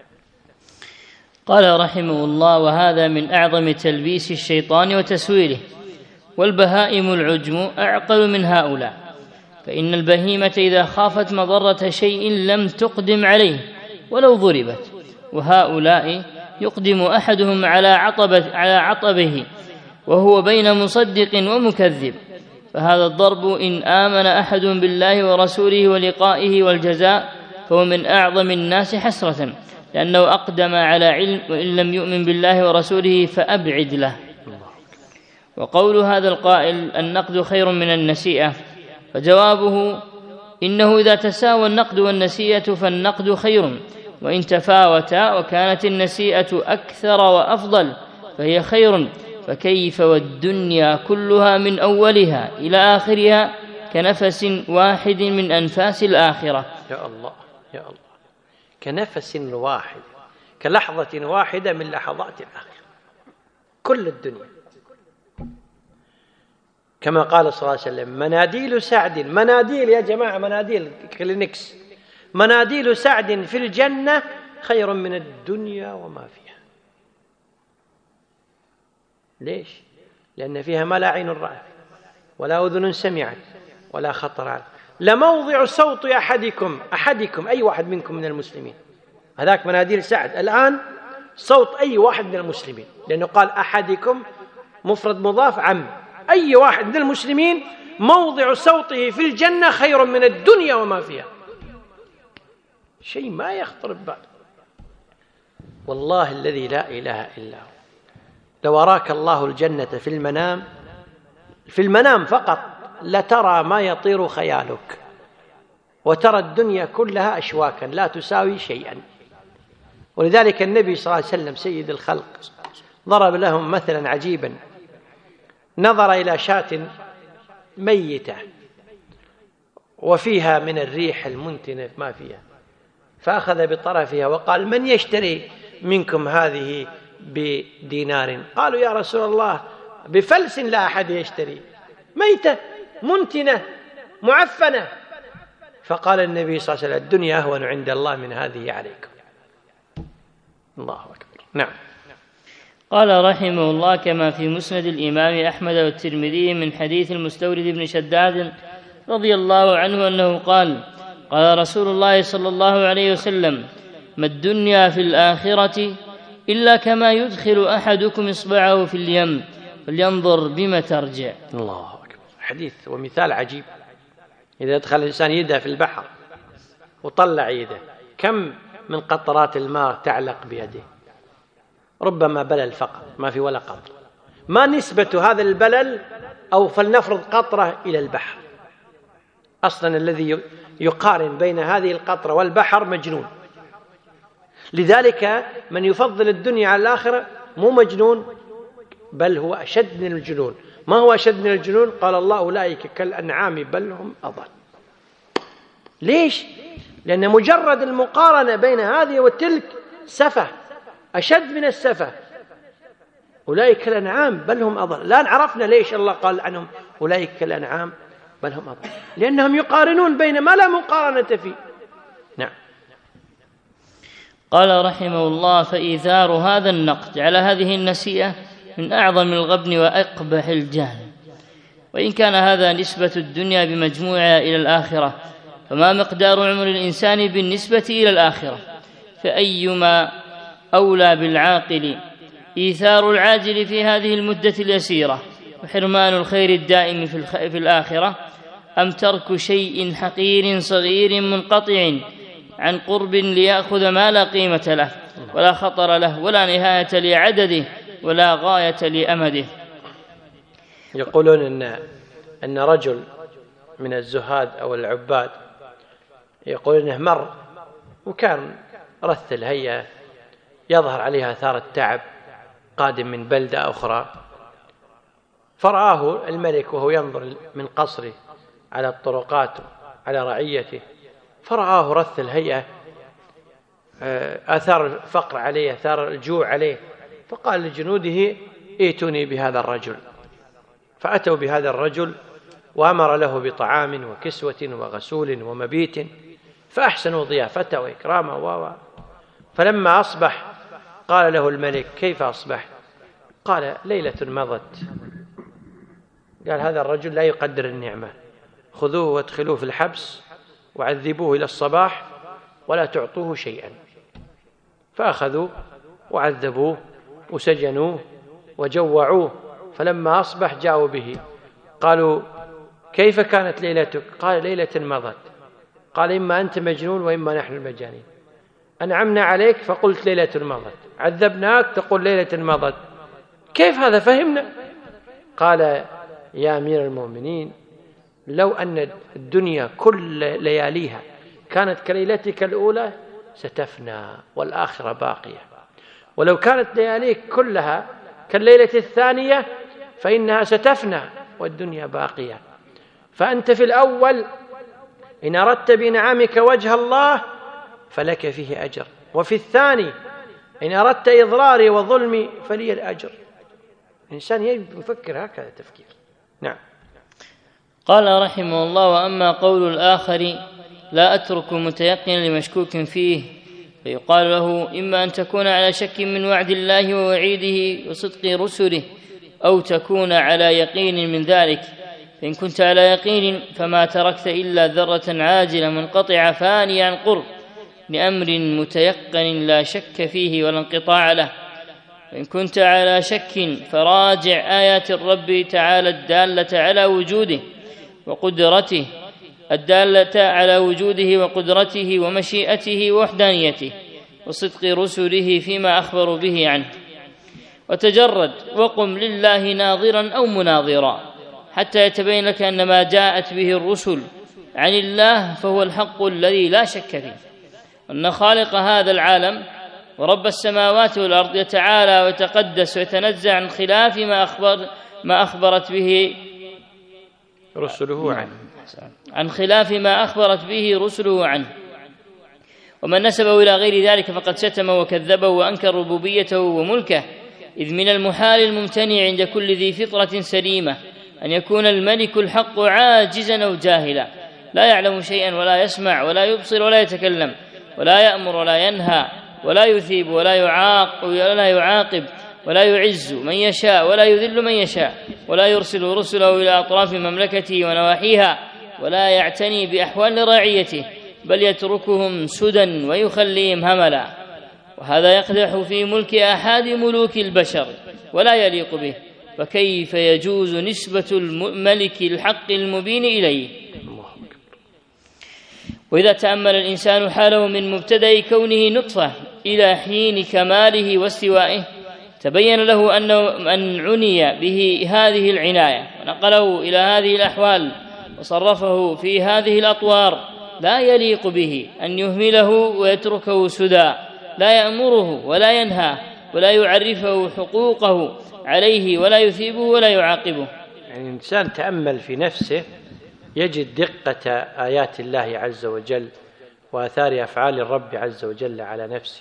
قال رحمه الله: وهذا من أعظم تلبيس الشيطان وتسويله. والبهائم العجم أعقل من هؤلاء، فإن البهيمة إذا خافت مضرة شيء لم تقدم عليه ولو ضربت، وهؤلاء يقدم أحدهم على عطبه وهو بين مصدق ومكذب، فهذا الضرب إن آمن أحد بالله ورسوله ولقائه والجزاء فهو من أعظم الناس حسرة، لأنه أقدم على علم، وإن لم يؤمن بالله ورسوله فأبعد له. وقول هذا القائل: النقد خير من النسيئة، فجوابه: إنه إذا تساوى النقد والنسيئة فالنقد خير، وإن تفاوتا وكانت النسيئة أكثر وأفضل فهي خير، فكيف والدنيا كلها من أولها إلى آخرها كنفس واحد من أنفاس الآخرة. يا الله يا الله، كنفس واحد، كلحظة واحدة من لحظات الآخرة، كل الدنيا. كما قال صلى الله عليه وسلم: مناديل سعد، مناديل يا جماعة، مناديل كلينكس، مناديل سعد في الجنة خير من الدنيا وما فيها. ليش؟ لأن فيها ما لا عين رأت ولا أذن سمعت ولا خطر على، لموضع صوت أحدكم أي واحد منكم من المسلمين هذاك مناديل سعد. الآن صوت أي واحد من المسلمين، لأنه قال أحدكم مفرد مضاف عم، أي واحد من المسلمين موضع صوته في الجنة خير من الدنيا وما فيها. شيء ما يخطر ببال. والله الذي لا إله إلا هو، لو أراك الله الجنة في المنام فقط لترى ما يطير خيالك، وترى الدنيا كلها أشواكا لا تساوي شيئا. ولذلك النبي صلى الله عليه وسلم سيد الخلق ضرب لهم مثلا عجيبا. نظر إلى شاة ميتة وفيها من الريح المنتنة ما فيها، فأخذ بطرفها وقال: من يشتري منكم هذه بدينار؟ قالوا: يا رسول الله بفلس لا أحد يشتري، ميتة منتنة معفنة. فقال النبي صلى الله عليه وسلم: الدنيا أهون عند الله من هذه عليكم. الله أكبر. نعم. قال رحمه الله: كما في مسند الإمام أحمد والترمذي من حديث المستورد بن شداد رضي الله عنه أنه قال: قال رسول الله صلى الله عليه وسلم: ما الدنيا في الآخرة إلا كما يدخل أحدكم إصبعه في اليم فلينظر بما ترجع. الله أكبر. حديث ومثال عجيب. إذا دخل الإنسان يده في البحر وطلع يده، كم من قطرات الماء تعلق بيده؟ ربما بلل فقط، ما في ولا قطر. ما نسبة هذا البلل، أو فلنفرض قطرة إلى البحر؟ أصلا الذي يقارن بين هذه القطرة والبحر مجنون. لذلك من يفضل الدنيا على الآخرة مو مجنون، بل هو أشد من الجنون. ما هو أشد من الجنون؟ قال الله: أولئك كالأنعام بل هم أضل. ليش؟ لأن مجرد المقارنة بين هذه وتلك سفه، أشد من السفه. أولئك كالأنعام بل هم أضل. الآن عرفنا ليش الله قال عنهم أولئك كالأنعام بل هم أضل، لأنهم يقارنون بين ما لا مقارنة فيه. نعم. قال رحمه الله: فإيثار هذا النقد على هذه النسيئة من أعظم الغبن وأقبح الجهل. وإن كان هذا نسبة الدنيا بمجموعها إلى الآخرة، فما مقدار عمر الإنسان بالنسبة إلى الآخرة؟ فأيما أولى بالعاقل إيثار العاجل في هذه المدة اليسيرة وحرمان الخير الدائم في الآخرة، أم ترك شيء حقير صغير منقطع عن قرب ليأخذ ما لا قيمة له ولا خطر له ولا نهاية لعدده ولا غاية لأمده؟ يقولون أن رجل من الزهاد أو العباد يقول إنه مر وكان رث الهيئة يظهر عليها آثار التعب، قادم من بلدة أخرى، فرآه الملك وهو ينظر من قصره على الطرقات على رعيته، فرآه رث الهيئة آثار الفقر عليه، آثار الجوع عليه، فقال لجنوده: ائتوني بهذا الرجل. فأتوا بهذا الرجل وأمر له بطعام وكسوة وغسول ومبيت، فأحسنوا ضيافته وإكرامه. فلما أصبح قال له الملك: كيف أصبحت؟ قال: ليلة مضت. قال: هذا الرجل لا يقدر النعمة، خذوه وادخلوه في الحبس وعذبوه إلى الصباح ولا تعطوه شيئا. فأخذوه وعذبوه وسجنوه وجوعوه. فلما أصبح جاءوا به قالوا: كيف كانت ليلتك؟ قال: ليلة مضت. قال: إما أنت مجنون وإما نحن المجانين. أنعمنا عليك فقلت ليلة مضت، عذبناك تقول ليلة مضت، كيف هذا؟ فهمنا. قال: يا أمير المؤمنين، لو أن الدنيا كل لياليها كانت كليلتك الأولى ستفنى والآخرة باقية، ولو كانت لياليك كلها كالليلة الثانية فإنها ستفنى والدنيا باقية. فأنت في الأول إن أردت بنعمك وجه الله فلك فيه أجر، وفي الثاني إن أردت إضراري وظلمي فلي الأجر. الإنسان يفكر هكذا تفكير. نعم. قال رحمه الله: وأما قول الآخر: لا أترك متيقنا لمشكوك فيه، فيقال له: إما أن تكون على شك من وعد الله ووعيده وصدق رسله، أو تكون على يقين من ذلك. فإن كنت على يقين فما تركت إلا ذرة عاجلة منقطعة فانية عن قرب، لأمر متيقن لا شك فيه ولا انقطاع له. فإن كنت على شك فراجع آيات الرب تعالى الدالة على وجوده وقدرته، ومشيئته ووحدانيته وصدق رسله فيما أخبروا به عنه، وتجرد وقم لله ناظرا أو مناظرا حتى يتبين لك أن ما جاءت به الرسل عن الله فهو الحق الذي لا شك فيه، وأن خالق هذا العالم ورب السماوات والأرض يتعالى ويتقدس ويتنزه عن خلاف ما أخبرت به رسله عنه، عنه. ومن نسبه إلى غير ذلك فقد شتم وكذبه وأنكر ربوبيته وملكه، إذ من المحال الممتنع عند كل ذي فطرة سليمة أن يكون الملك الحق عاجزا أو جاهلا، لا يعلم شيئا ولا يسمع ولا يبصر ولا يتكلم ولا يأمر ولا ينهى ولا يثيب ولا يعاقب ولا يعز من يشاء ولا يذل من يشاء، ولا يرسل رسله إلى أطراف مملكته ونواحيها، ولا يعتني بأحوال رعيته، بل يتركهم سدى ويخليهم هملا. وهذا يقدح في ملك أحد ملوك البشر ولا يليق به، فكيف يجوز نسبة الملك الحق المبين إليه؟ وإذا تأمل الإنسان حاله من مبتدأ كونه نطفة إلى حين كماله واستوائه، تبين له أن عني به هذه العناية ونقله إلى هذه الأحوال وصرفه في هذه الأطوار، لا يليق به أن يهمله ويتركه سدى، لا يأمره ولا ينهى ولا يعرفه حقوقه عليه ولا يثيبه ولا يعاقبه. يعني الإنسان تأمل في نفسه يجد دقة آيات الله عز وجل وآثار أفعال الرب عز وجل على نفسه.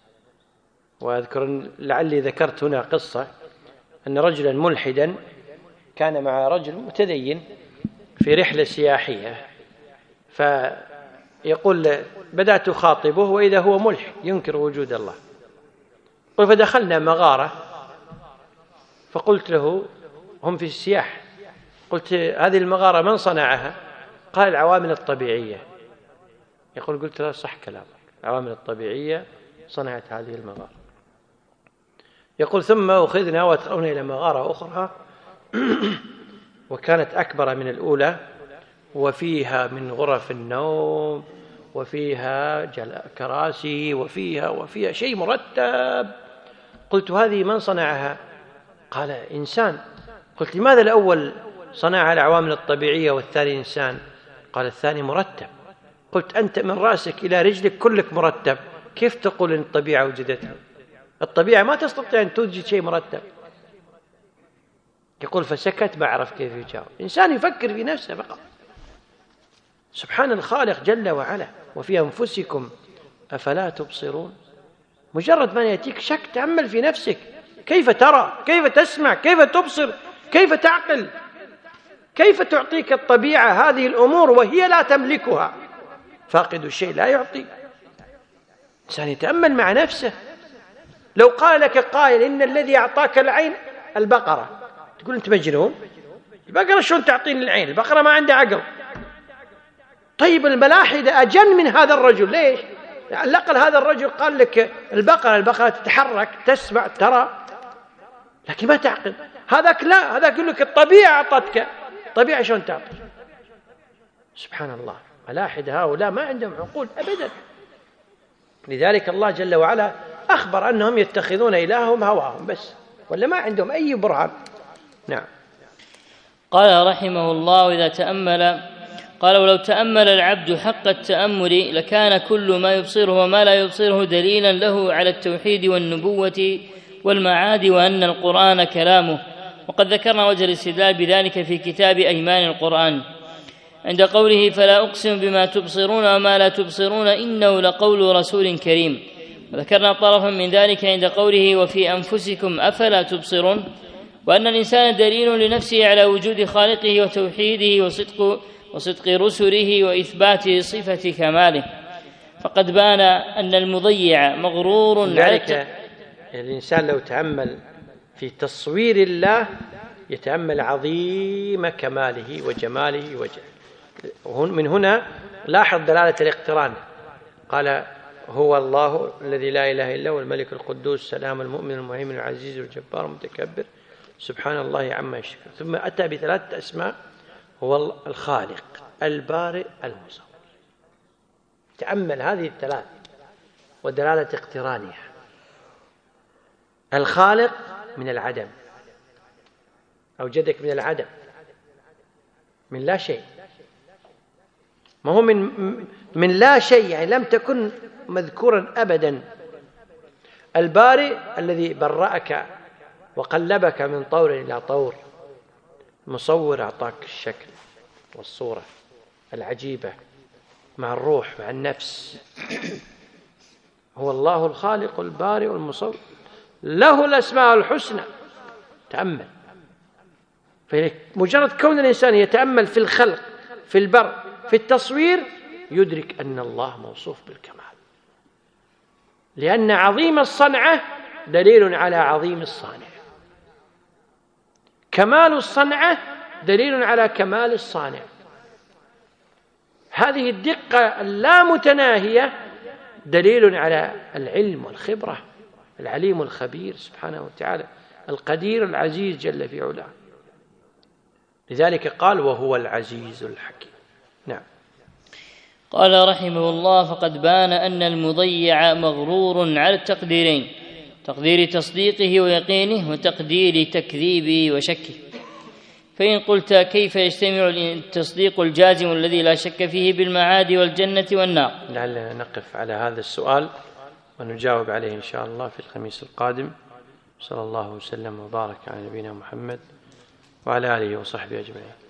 وأذكر لعلي ذكرت هنا قصة أن رجلا ملحدا كان مع رجل متدين في رحلة سياحية، فيقول بدأت أخاطبه وإذا هو ملحد ينكر وجود الله، فدخلنا مغارة فقلت له هم في السياحة، قلت هذه المغارة من صنعها؟ قال العوامل الطبيعية. قلت له صح كلامك، العوامل الطبيعية صنعت هذه المغارة. يقول ثم أخذنا وادخلنا إلى مغارة أخرى وكانت أكبر من الأولى، وفيها من غرف النوم وفيها كراسي وفيها شيء مرتب. قلت هذه من صنعها؟ قال إنسان. قلت لماذا الأول صنعها العوامل الطبيعية والثاني إنسان؟ قال الثاني مرتب. قلت أنت من رأسك إلى رجلك كلك مرتب، كيف تقول إن الطبيعة وجدتها؟ الطبيعة ما تستطيع أن توجد شيء مرتب. يقول فسكت، ما عرف كيف يجاوب. إنسان يفكر في نفسه فقط. سبحان الخالق جل وعلا. وفي أنفسكم أفلا تبصرون. مجرد ما يأتيك شك تأمل في نفسك، كيف ترى، كيف تسمع، كيف تبصر، كيف تعقل، كيف تعطيك الطبيعة هذه الأمور وهي لا تملكها. فاقد الشيء لا يعطي. إنسان يتأمل مع نفسه. لو قال لك قائل إن الذي أعطاك العين البقرة، تقول أنت مجنون، البقرة شلون تعطيني العين؟ البقرة ما عندها عقل. طيب الملاحدة أجن من هذا الرجل، ليش؟ على الأقل هذا الرجل قال لك البقرة تتحرك، تسمع، ترى، لكن ما تعقل. هذاك لا، هذاك يقول لك الطبيعة أعطتك. الطبيعة شلون تعطي؟ سبحان الله. ملاحدة هؤلاء ما عندهم عقول أبدا. لذلك الله جل وعلا أخبر أنهم يتخذون إلههم هواهم بس، ولا ما عندهم أي برهان. نعم. قال رحمه الله إذا تأمل، قال ولو تأمل العبد حق التأمل لكان كل ما يبصره وما لا يبصره دليلا له على التوحيد والنبوة والمعاد وأن القرآن كلامه. وقد ذكرنا وجه الاستدلال بذلك في كتاب أيمان القرآن عند قوله فلا أقسم بما تبصرون وما لا تبصرون إنه لقول رسول كريم. وذكرنا طرفا من ذلك عند قوله وفي أنفسكم أفلا تبصرون، وأن الإنسان دليل لنفسه على وجود خالقه وتوحيده وصدق رسله وإثبات صفة كماله. فقد بان أن المضيع مغرور. ذلك الإنسان لو تأمل في تصوير الله يتأمل عظيم كماله وجماله من هنا لاحظ دلالة الاقتران. قال هو الله الذي لا إله إلا هو الملك القدوس السلام المؤمن المهيمن العزيز الجبار المتكبر سبحان الله عما يشركون. ثم أتى بثلاثة أسماء: هو الخالق البارئ المصور. تأمل هذه الثلاث ودلالة اقترانها. الخالق من العدم، أوجدك من العدم، من لا شيء، ما هو من لا شيء، يعني لم تكن مذكورا أبدا. البارئ الذي برأك وقلبك من طور إلى طور. مصور أعطاك الشكل والصورة العجيبة مع الروح مع النفس. هو الله الخالق البارئ المصور، له الأسماء الحسنى. تأمل، فمجرد كون الإنسان يتأمل في الخلق في البر في التصوير يدرك أن الله موصوف بالكمال، لأن عظيم الصنعة دليل على عظيم الصانع، كمال الصنعة دليل على كمال الصانع. هذه الدقة اللامتناهية دليل على العلم والخبرة، العليم الخبير سبحانه وتعالى، القدير العزيز جل في علاه. لذلك قال: وهو العزيز الحكيم. نعم. قال رحمه الله: فقد بان أن المضيع مغرور على التقديرين: تقدير تصديقه ويقينه، وتقدير تكذيبه وشكه. فإن قلت: كيف يجتمع التصديق الجازم الذي لا شك فيه بالمعاد والجنة والنار؟ لعلنا نقف على هذا السؤال ونجاوب عليه إن شاء الله في الخميس القادم. صلى الله وسلم وبارك على نبينا محمد وعلى آله وصحبه أجمعين.